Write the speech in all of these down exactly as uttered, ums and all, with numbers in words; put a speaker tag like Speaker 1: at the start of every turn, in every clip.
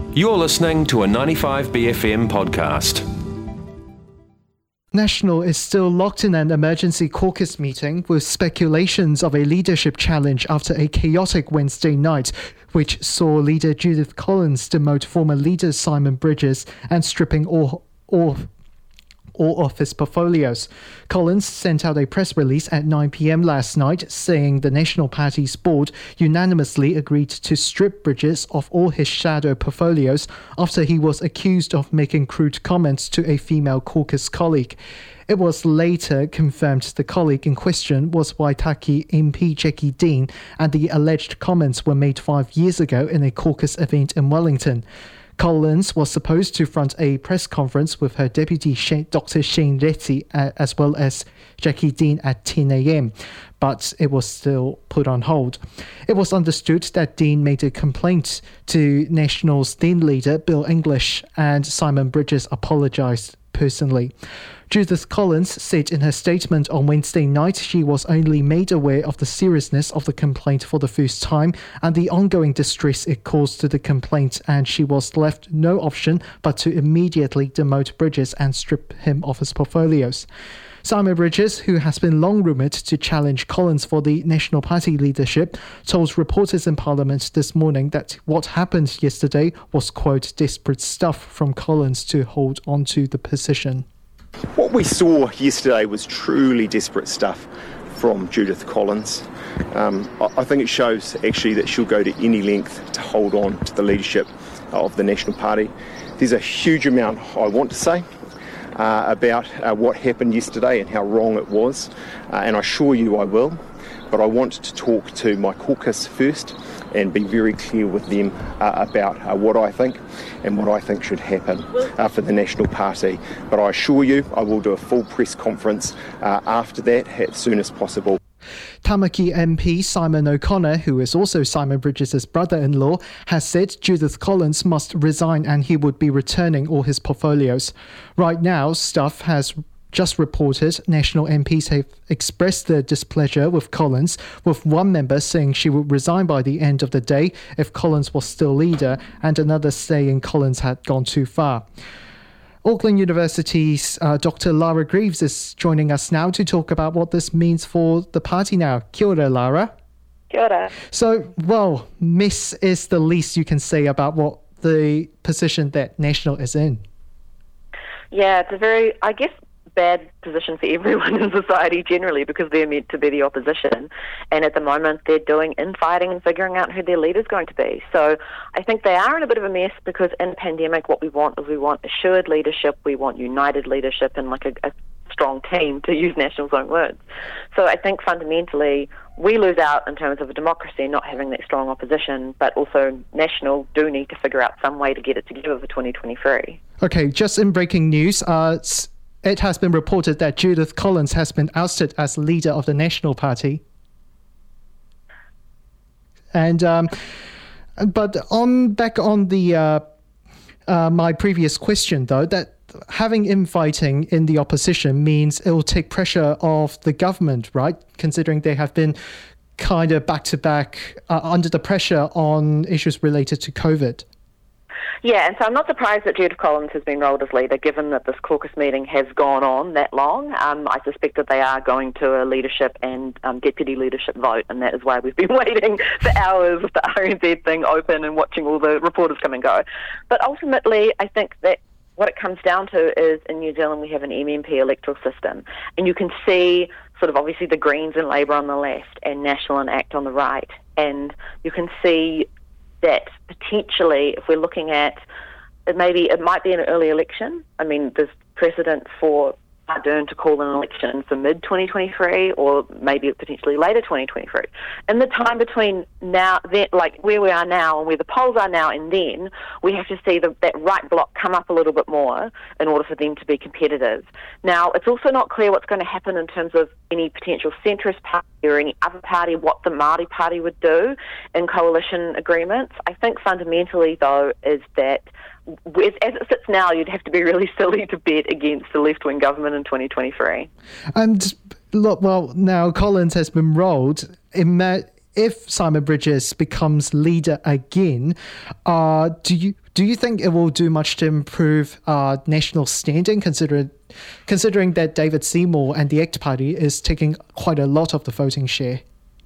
Speaker 1: You're listening to a ninety-five B F M podcast.
Speaker 2: National is still locked in an emergency caucus meeting with speculations of a leadership challenge after a chaotic Wednesday night, which saw leader Judith Collins demote former leader Simon Bridges and stripping all, all all of his portfolios. Collins sent out a press release at nine p.m. last night saying the National Party's board unanimously agreed to strip Bridges of all his shadow portfolios after he was accused of making crude comments to a female caucus colleague. It was later confirmed the colleague in question was Waitaki M P Jackie Dean, and the alleged comments were made five years ago in a caucus event in Wellington. Collins was supposed to front a press conference with her deputy Doctor Shane Reti uh, as well as Jackie Dean at ten a.m, but it was still put on hold. It was understood that Dean made a complaint to National's then leader Bill English, and Simon Bridges apologised personally. Judith Collins said in her statement on Wednesday night she was only made aware of the seriousness of the complaint for the first time and the ongoing distress it caused to the complaint, and she was left no option but to immediately demote Bridges and strip him of his portfolios. Simon Bridges, who has been long rumoured to challenge Collins for the National Party leadership, told reporters in Parliament this morning that what happened yesterday was, quote, desperate stuff from Collins to hold on to the position.
Speaker 3: What we saw yesterday was truly desperate stuff from Judith Collins. Um, I think it shows actually that she'll go to any length to hold on to the leadership of the National Party. There's a huge amount I want to say uh, about uh, what happened yesterday and how wrong it was, uh, and I assure you I will. But I want to talk to my caucus first and be very clear with them uh, about uh, what I think and what I think should happen uh, for the National Party. But I assure you I will do a full press conference uh, after that as soon as possible.
Speaker 2: Tamaki M P Simon O'Connor, who is also Simon Bridges' brother-in-law, has said Judith Collins must resign and he would be returning all his portfolios. Right now, Stuff has just reported National M Ps have expressed their displeasure with Collins, with one member saying she would resign by the end of the day if Collins was still leader, and another saying Collins had gone too far. Auckland University's uh, Doctor Lara Greaves is joining us now to talk about what this means for the party now. Kia ora, Lara.
Speaker 4: Kia ora.
Speaker 2: So, well, mess is the least you can say about what the position that National is in.
Speaker 4: Yeah, it's a very, I guess, bad position for everyone in society generally, because they're meant to be the opposition, and at the moment they're doing infighting and figuring out who their leader's going to be. So I think they are in a bit of a mess, because in a pandemic what we want is we want assured leadership, we want united leadership and like a, a strong team, to use National's own words. So I think fundamentally we lose out in terms of a democracy not having that strong opposition, but also National do need to figure out some way to get it together for twenty twenty-three.
Speaker 2: Okay, just in breaking news, uh it has been reported that Judith Collins has been ousted as leader of the National Party. And um, but on back on the uh, uh, my previous question, though, that having infighting in the opposition means it will take pressure off the government, right? Considering they have been kind of back to back uh, under the pressure on issues related to COVID.
Speaker 4: Yeah, and so I'm not surprised that Judith Collins has been rolled as leader, given that this caucus meeting has gone on that long. Um, I suspect that they are going to a leadership and um, deputy leadership vote, and that is why we've been waiting for hours with the R N Z thing open and watching all the reporters come and go. But ultimately, I think that what it comes down to is in New Zealand we have an M M P electoral system, and you can see sort of obviously the Greens and Labour on the left and National and ACT on the right, and you can see that potentially, if we're looking at, it maybe it might be an early election. I mean, there's precedent for Ardern to call an election for mid twenty twenty-three, or maybe potentially later twenty twenty-three. In the time between now, then, like where we are now and where the polls are now and then, we have to see the, that right bloc come up a little bit more in order for them to be competitive. Now, it's also not clear what's going to happen in terms of any potential centrist party or any other party, what the Māori Party would do in coalition agreements. I think fundamentally, though, is that as it sits now, you'd have to be really silly to bet against the left-wing government in twenty twenty-three.
Speaker 2: And look, well, now Collins has been rolled. If Simon Bridges becomes leader again, uh, do you do you think it will do much to improve uh, national standing, considering considering that David Seymour and the ACT Party is taking quite a lot of the voting share?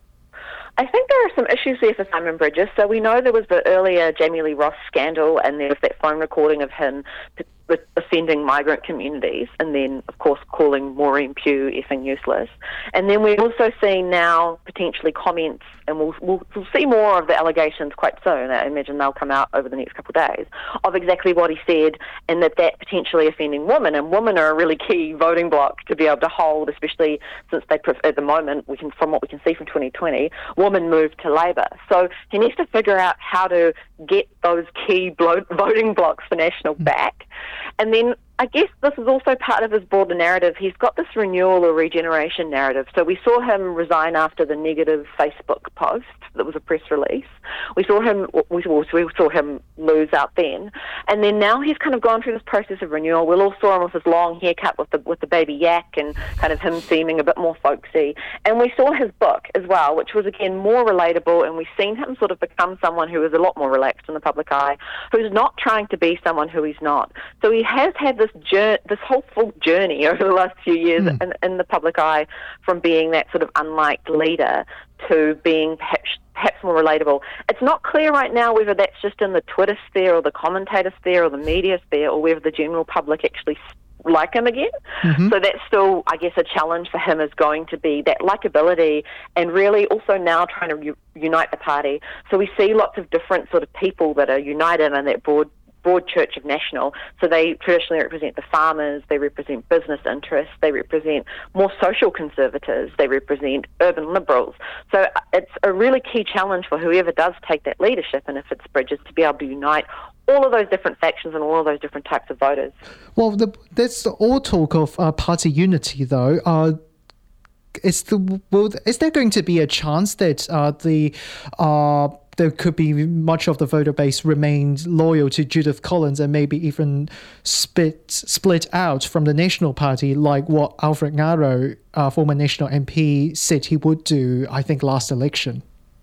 Speaker 4: I think there are some issues there for Simon Bridges. So we know there was the earlier Jamie Lee Ross scandal, and there was that phone recording of him offending migrant communities, and then, of course, calling Maureen Pugh effing useless. And then we're also seeing now potentially comments, and we'll, we'll, we'll see more of the allegations quite soon. I imagine they'll come out over the next couple of days, of exactly what he said, and that that potentially offending women. And women are a really key voting bloc to be able to hold, especially since they, at the moment, we can, from what we can see from twenty twenty, women moved to Labour. So he needs to figure out how to get those key blo- voting blocs for National back. And then I guess this is also part of his broader narrative. He's got this renewal or regeneration narrative. So we saw him resign after the negative Facebook post that was a press release. We saw him we saw, we saw him lose out then. And then now he's kind of gone through this process of renewal. We all saw him with his long haircut with the with the baby yak and kind of him seeming a bit more folksy. And we saw his book as well, which was again more relatable, and we've seen him sort of become someone who is a lot more relaxed in the public eye, who's not trying to be someone who he's not. So he has had this journey, this whole full journey over the last few years mm. in, in the public eye, from being that sort of unliked leader to being perhaps, perhaps more relatable. It's not clear right now whether that's just in the Twitter sphere or the commentator sphere or the media sphere, or whether the general public actually like him again. Mm-hmm. So that's still, I guess, a challenge for him is going to be that likability, and really also now trying to u- unite the party. So we see lots of different sort of people that are united in that broad broad church of National. So they traditionally represent the farmers, they represent business interests, they represent more social conservatives, they represent urban liberals. So it's a really key challenge for whoever does take that leadership, and if it's Bridges, to be able to unite all of those different factions and all of those different types of voters.
Speaker 2: Well, the, that's all talk of uh, party unity, though. Uh, is, the, well, is there going to be a chance that uh, the... Uh, there could be much of the voter base remained loyal to Judith Collins and maybe even split split out from the National Party, like what Alfred Ngaro, uh, former National M P, said he would do, I think, last election?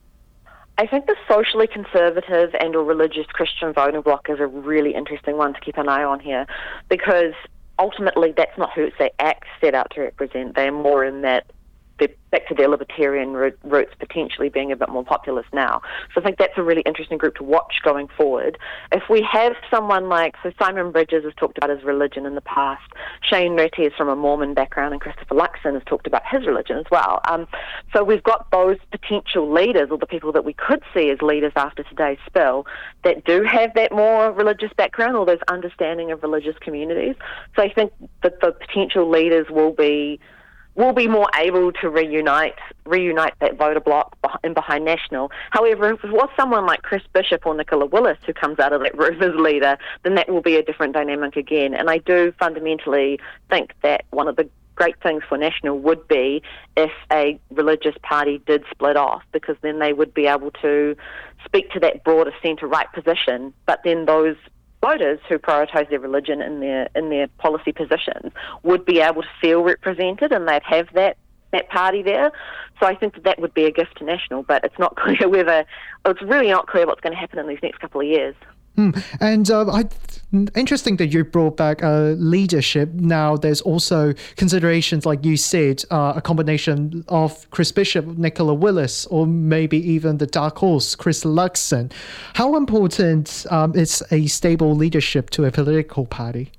Speaker 4: I think the socially conservative and or religious Christian voting bloc is a really interesting one to keep an eye on here, because ultimately that's not who the ACT set out to represent. They're more in that back to their libertarian roots, potentially being a bit more populist now. So I think that's a really interesting group to watch going forward. If we have someone like, so Simon Bridges has talked about his religion in the past, Shane Reti is from a Mormon background, and Christopher Luxon has talked about his religion as well. Um, so we've got those potential leaders, or the people that we could see as leaders after today's spill, that do have that more religious background or those understanding of religious communities. So I think that the potential leaders will be will be more able to reunite reunite that voter bloc in behind National. However, if it was someone like Chris Bishop or Nicola Willis who comes out of that room as leader, then that will be a different dynamic again. And I do fundamentally think that one of the great things for National would be if a religious party did split off, because then they would be able to speak to that broader centre-right position, but then those voters who prioritise their religion in their in their policy positions would be able to feel represented, and they'd have that that party there. So I think that that would be a gift to National, but it's not clear whether, it's really not clear what's going to happen in these next couple of years.
Speaker 2: Hmm. And uh, I, interesting that you brought back uh, leadership. Now there's also considerations, like you said, uh, a combination of Chris Bishop, Nicola Willis, or maybe even the dark horse, Chris Luxon. How important um, is a stable leadership to a political party?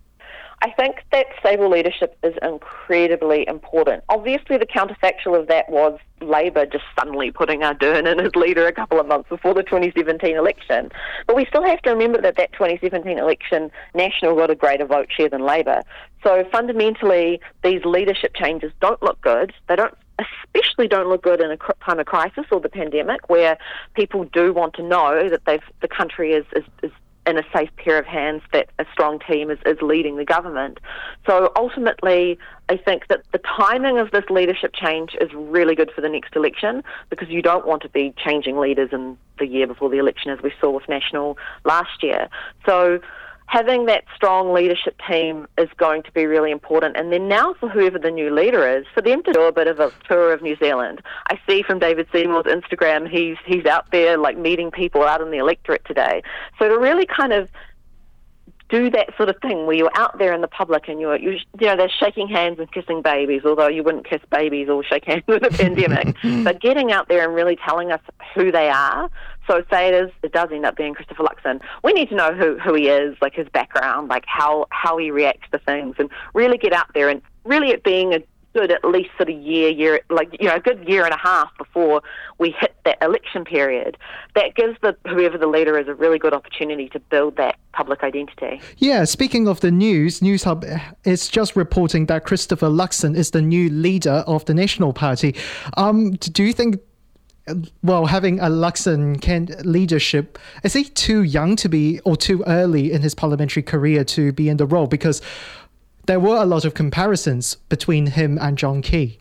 Speaker 4: I think that stable leadership is incredibly important. Obviously, the counterfactual of that was Labour just suddenly putting Ardern in as leader a couple of months before the twenty seventeen election. But we still have to remember that that twenty seventeen election, National got a greater vote share than Labour. So fundamentally, these leadership changes don't look good. They don't especially don't look good in a time of crisis or the pandemic, where people do want to know that they've the country is, is, is in a safe pair of hands, that a strong team is, is leading the government. So ultimately, I think that the timing of this leadership change is really good for the next election, because you don't want to be changing leaders in the year before the election, as we saw with National last year. So having that strong leadership team is going to be really important. And then now for whoever the new leader is, for them to do a bit of a tour of New Zealand. I see from David Seymour's Instagram, he's he's out there like meeting people out in the electorate today. So to really kind of do that sort of thing where you're out there in the public and you're, you you know, they're shaking hands and kissing babies, although you wouldn't kiss babies or shake hands with a pandemic. But getting out there and really telling us who they are. So say it is, it does end up being Christopher Luxon. We need to know who, who he is, like his background, like how, how he reacts to things, and really get out there and really it being a good at least sort of year, year, like, you know, a good year and a half before we hit that election period. That gives the whoever the leader is a really good opportunity to build that public identity.
Speaker 2: Yeah, speaking of the news, Newshub is just reporting that Christopher Luxon is the new leader of the National Party. Um, do you think, well, having a Luxon can leadership, is he too young to be, or too early in his parliamentary career to be in the role? Because there were a lot of comparisons between him and John Key.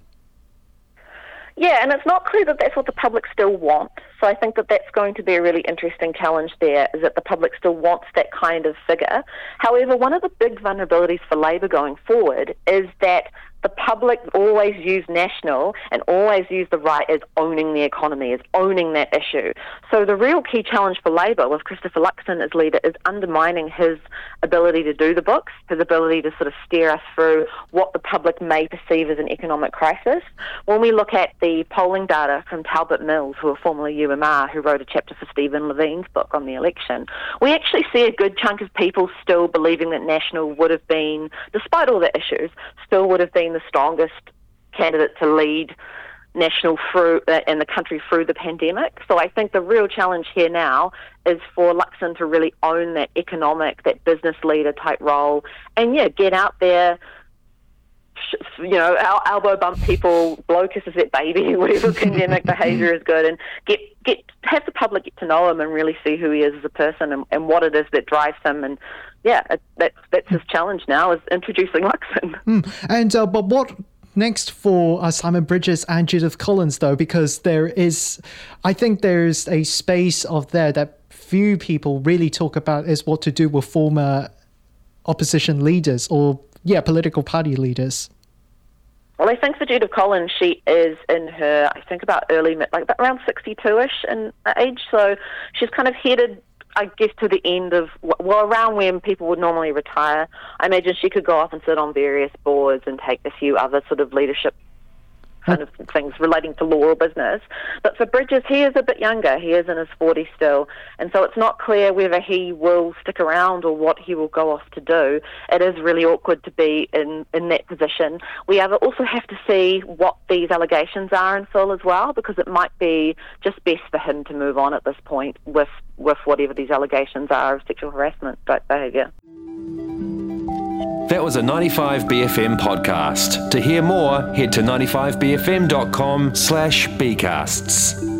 Speaker 4: Yeah, and it's not clear that that's what the public still want. So I think that that's going to be a really interesting challenge there, is that the public still wants that kind of figure. However, one of the big vulnerabilities for Labour going forward is that the public always use national and always use the right as owning the economy, as owning that issue. So the real key challenge for Labour with Christopher Luxon as leader is undermining his ability to do the books, his ability to sort of steer us through what the public may perceive as an economic crisis. When we look at the polling data from Talbot Mills, who are formerly U M R, who wrote a chapter for Stephen Levine's book on the election, we actually see a good chunk of people still believing that National would have been, despite all the issues, still would have been the strongest candidate to lead National through uh, and the country through the pandemic. So I think the real challenge here now is for Luxon to really own that economic, that business leader type role, and yeah, get out there, you know, el- elbow bump people, blow kisses at baby, whatever pandemic behaviour is good, and get get have the public get to know him and really see who he is as a person and, and what it is that drives him. And yeah, it, that's that's his challenge now, is introducing Luxon.
Speaker 2: Mm. And uh, but what next for uh, Simon Bridges and Judith Collins, though, because there is, I think there's a space of there that few people really talk about, is what to do with former opposition leaders or, yeah, political party leaders.
Speaker 4: Well, I think for Judith Collins, she is in her, I think about early, like about around sixty-two-ish in age, so she's kind of headed, I guess, to the end of, well, around when people would normally retire. I imagine she could go off and sit on various boards and take a few other sort of leadership kind of things relating to law or business. But for Bridges, he is a bit younger. He is in his forties still. And so it's not clear whether he will stick around or what he will go off to do. It is really awkward to be in, in that position. We have also have to see what these allegations are in full as well, because it might be just best for him to move on at this point with, with whatever these allegations are of sexual harassment behaviour.
Speaker 1: That was a ninety-five B F M podcast. To hear more, head to ninety-five B F M dot com slash B casts.